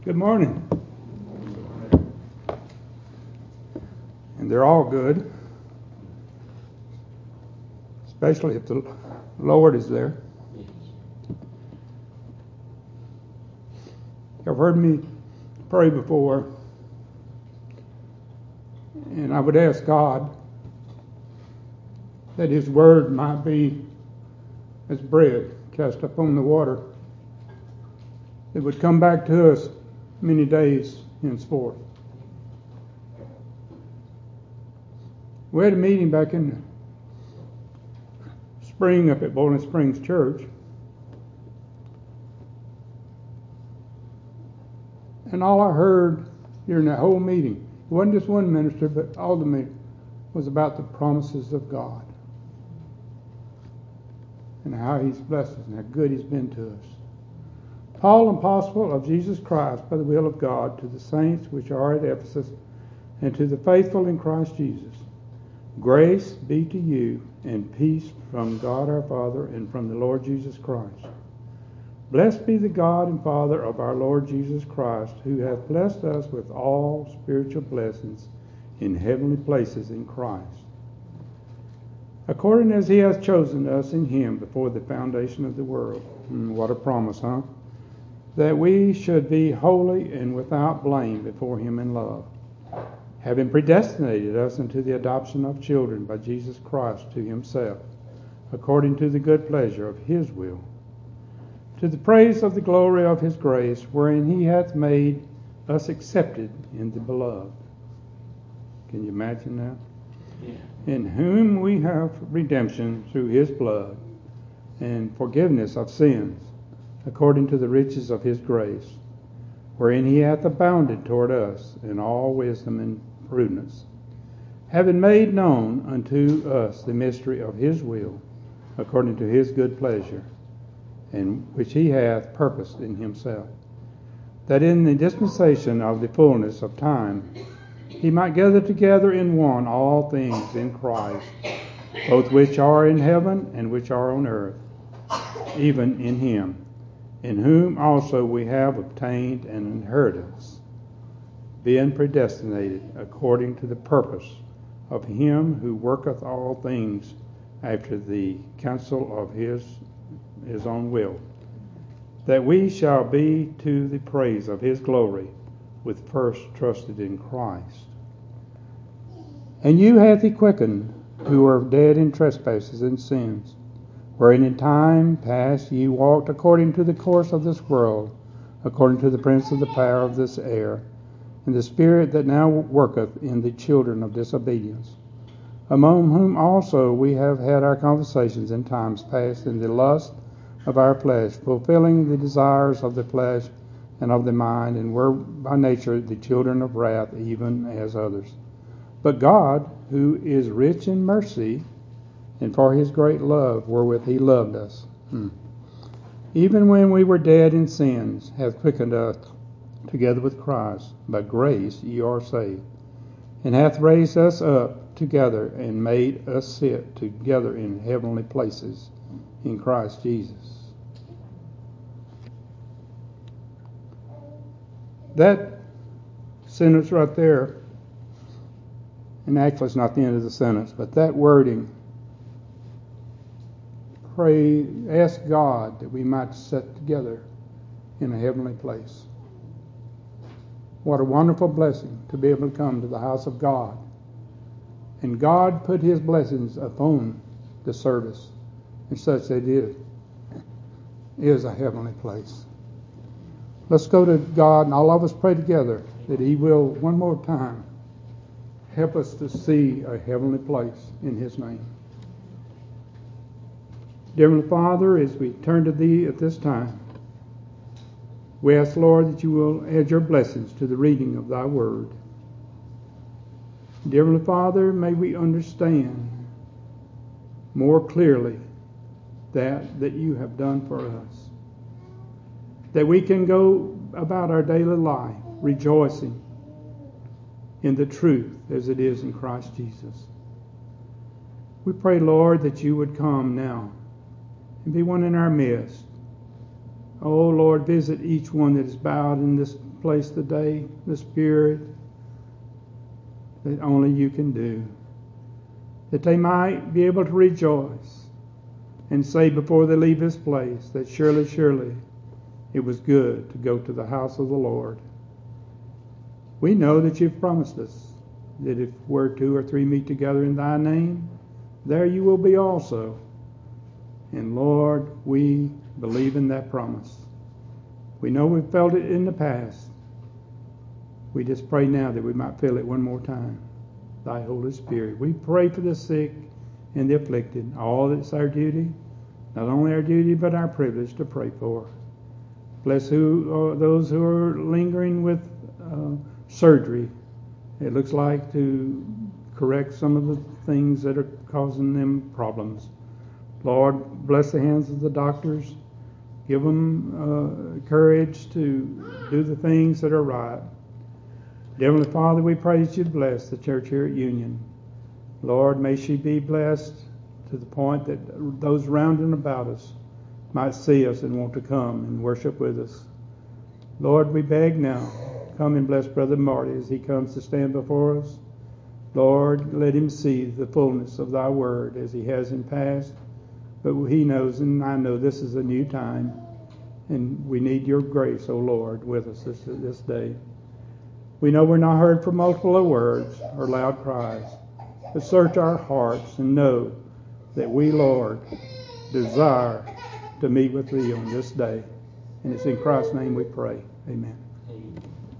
Good morning. And they're all good, especially if the Lord is there. You've heard me pray before, and I would ask God that His Word might be as bread cast upon the water. It would come back to us many days henceforth. We had a meeting back in spring up at Bowling Springs Church. And all I heard during that whole meeting, it wasn't just one minister, but all the meeting, was about the promises of God. And how He's blessed us and how good He's been to us. Paul, an apostle of Jesus Christ by the will of God, to the saints which are at Ephesus, and to the faithful in Christ Jesus. Grace be to you, and peace from God our Father and from the Lord Jesus Christ. Blessed be the God and Father of our Lord Jesus Christ, who hath blessed us with all spiritual blessings in heavenly places in Christ, according as He hath chosen us in Him before the foundation of the world. What a promise, huh? That we should be holy and without blame before Him in love, having predestinated us unto the adoption of children by Jesus Christ to Himself, according to the good pleasure of His will, to the praise of the glory of His grace, wherein He hath made us accepted in the Beloved. Can you imagine that? Yeah. In whom we have redemption through His blood, and forgiveness of sins, according to the riches of His grace, wherein He hath abounded toward us in all wisdom and prudence, having made known unto us the mystery of His will, according to His good pleasure, and which He hath purposed in Himself, that in the dispensation of the fullness of time He might gather together in one all things in Christ, both which are in heaven and which are on earth, even in Him, in whom also we have obtained an inheritance, being predestinated according to the purpose of Him who worketh all things after the counsel of His own will, that we shall be to the praise of His glory, which first trusted in Christ. And you hath He quickened, who were dead in trespasses and sins, wherein in time past ye walked according to the course of this world, according to the prince of the power of this air, and the spirit that now worketh in the children of disobedience, among whom also we have had our conversations in times past in the lust of our flesh, fulfilling the desires of the flesh and of the mind, and were by nature the children of wrath, even as others. But God, who is rich in mercy, and for His great love wherewith He loved us, even when we were dead in sins, hath quickened us together with Christ. By grace ye are saved, and hath raised us up together, and made us sit together in heavenly places in Christ Jesus. That sentence right there, and actually it's not the end of the sentence, but that wording, ask God that we might sit together in a heavenly place. What a wonderful blessing to be able to come to the house of God. And God put His blessings upon the service, and such that it is a heavenly place. Let's go to God, and all of us pray together that He will, one more time, help us to see a heavenly place in His name. Dear Heavenly Father, as we turn to Thee at this time, we ask, Lord, that You will add Your blessings to the reading of Thy Word. Dear Heavenly Father, may we understand more clearly that You have done for us, that we can go about our daily life rejoicing in the truth as it is in Christ Jesus. We pray, Lord, that You would come now and be one in our midst. Oh, Lord, visit each one that is bowed in this place today the Spirit that only you can do, that they might be able to rejoice and say before they leave this place that surely, surely it was good to go to the house of the Lord. We know that you've promised us that if where 2 or 3 meet together in thy name, there you will be also. And Lord, we believe in that promise. We know we've felt it in the past. We just pray now that we might feel it one more time. Thy Holy Spirit. We pray for the sick and the afflicted. All that's our duty, not only our duty, but our privilege to pray for. Bless those who are lingering with surgery. It looks like to correct some of the things that are causing them problems. Lord, bless the hands of the doctors. Give them courage to do the things that are right. Heavenly Father, we pray that you'd bless the church here at Union. Lord, may she be blessed to the point that those round and about us might see us and want to come and worship with us. Lord, we beg now, come and bless Brother Marty as he comes to stand before us. Lord, let him see the fullness of thy word as he has in past. But he knows, and I know, this is a new time, and we need your grace, O Lord, with us this day. We know we're not heard for multiple of words or loud cries, but search our hearts and know that we, Lord, desire to meet with thee on this day. And it's in Christ's name we pray. Amen.